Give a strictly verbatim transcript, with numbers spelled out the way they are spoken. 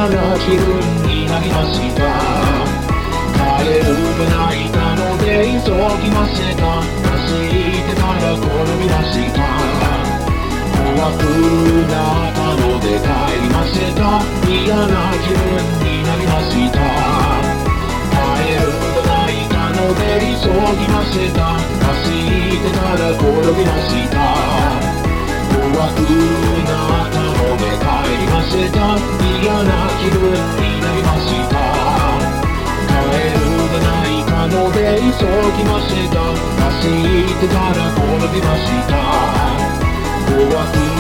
嫌な気分になりました。帰るでないたので急ぎました。走ってから転びました。怖くなったので帰りました。嫌な気分になりました。帰るでないたので急ぎました。走ってから転びました。怖くなったので帰りました。嫌な気分になりました。帰るでないたので急ぎました。走ってから転びました。怖く